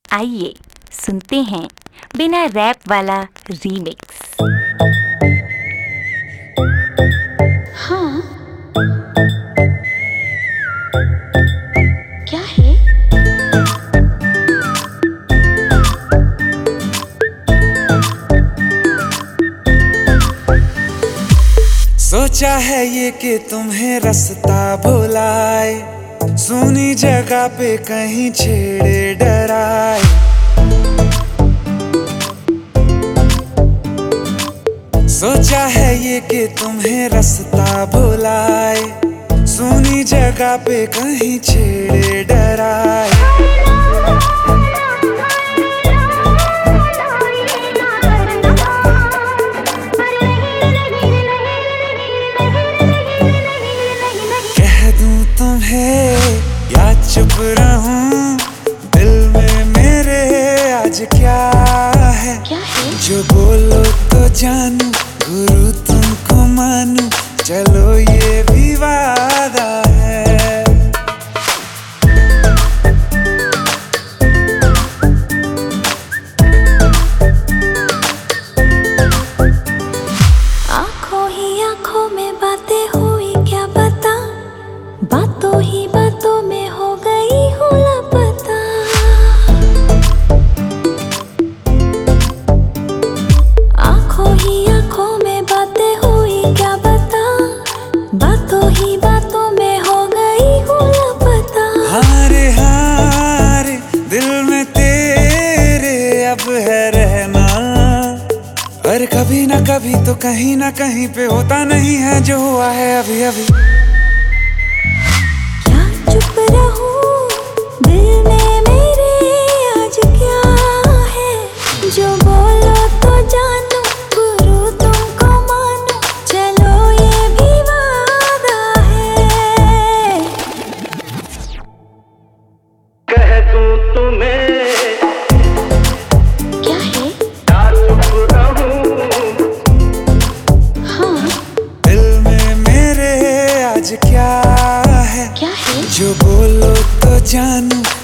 आइए सुनते हैं बिना रैप वाला रीमिक्स। हाँ, क्या है? सोचा है ये कि तुम्हें रास्ता भुलाए, सुनी जगह पे कहीं छेड़े डराए। सोचा है ये कि तुम्हें रास्ता भुलाए, सुनी जगह पे कहीं छेड़े डराए। तुम्हें या चुप रहूं, दिल में मेरे आज क्या है? जो बोलो तो जानू, गुरु तुमको मानू, चलो ये भी वादा है। आंखों ही आंखों में बातें हुई, क्या बता, बातों ही बातों में हो गई हूँ लापता। आंखों ही आंखों में बातें हुई, क्या बता, बातों ही बातों में हो गई हूँ लापता। हारे हारे दिल में तेरे अब है रहना, पर कभी ना कभी तो कहीं ना कहीं पे होता नहीं है जो हुआ है अभी अभी। चुप रहूं, दिल में मेरे आज क्या है? जो बोलो तो जानू, गुरु तुमको मानू, चलो ये भी वादा है। कह दूं तुम्हें क्या है? या चुप रहूं, हाँ, दिल में मेरे आज क्या है? क्या है? जो बोलो तो जानू,